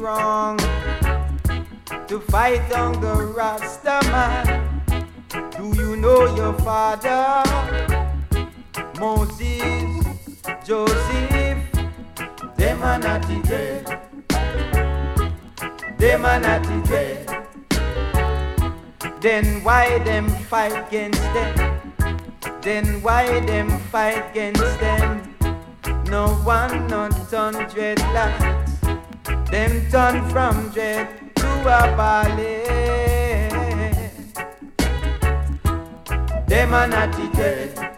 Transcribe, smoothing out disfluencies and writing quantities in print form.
strong to fight on the Rasta man. Do you know your father? Moses, Joseph, them are not dead. Them are not dead. Then why them fight against them? Then why them fight against them? No one not turn dreadlocks. Them turn from dread to a ballet. Them are not dead.